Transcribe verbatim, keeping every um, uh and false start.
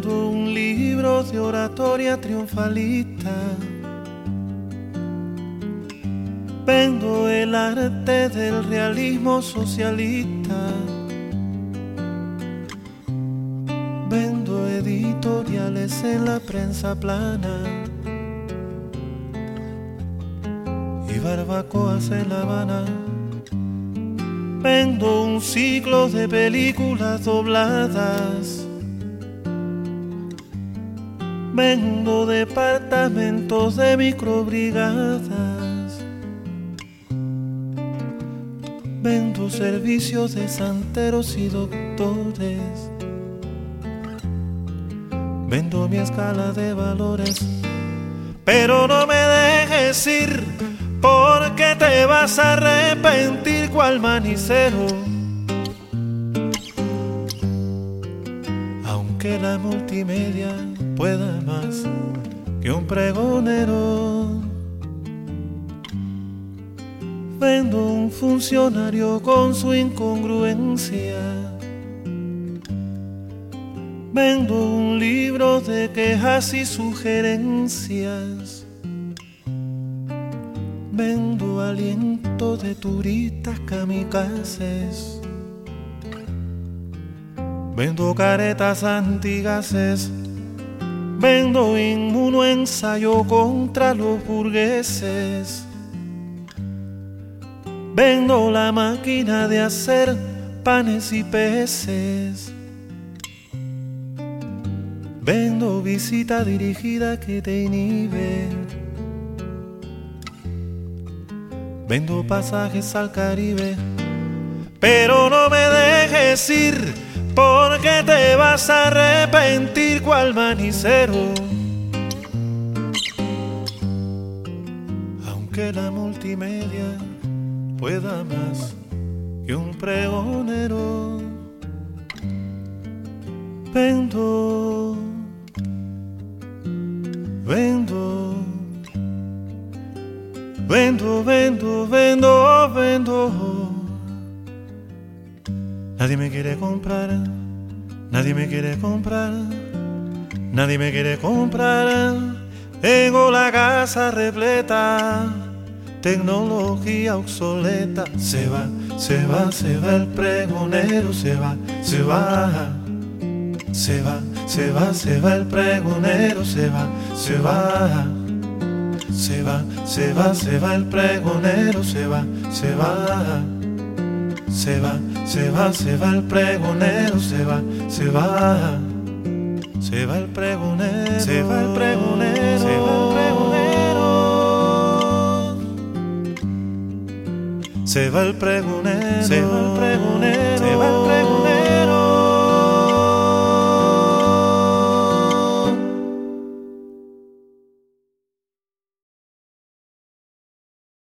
Vendo un libro de oratoria triunfalista. Vendo el arte del realismo socialista. Vendo editoriales en la prensa plana y barbacoas en La Habana. Vendo un ciclo de películas dobladas. Vendo departamentos de microbrigadas. Vendo servicios de santeros y doctores. Vendo mi escala de valores. Pero no me dejes ir, porque te vas a arrepentir cual manicero. Aunque la multimedia pueda más que un pregonero. Vendo un funcionario con su incongruencia. Vendo un libro de quejas y sugerencias. Vendo aliento de turistas kamikazes. Vendo caretas antigases. Vendo inmuno ensayo contra los burgueses. Vendo la máquina de hacer panes y peces. Vendo visita dirigida que te inhibe. Vendo pasajes al Caribe. Pero no me dejes ir, porque te vas a arrepentir cual manicero. Aunque la multimedia pueda más que un pregonero. Vendo, vendo, vendo, vendo, vendo, vendo. Nadie me quiere comprar, nadie me quiere comprar, nadie me quiere comprar. Tengo la casa repleta, tecnología obsoleta. Se va, se va, se va el pregonero, se va, se va. Se va, se va, se va el pregonero, se va, se va. Se va, se va, se va el pregonero, se va, se va. Se va, se va, se va el pregonero, se va, se va. Se va el pregonero, se va el pregonero, se va el pregonero. Se va el pregonero, se va el pregonero.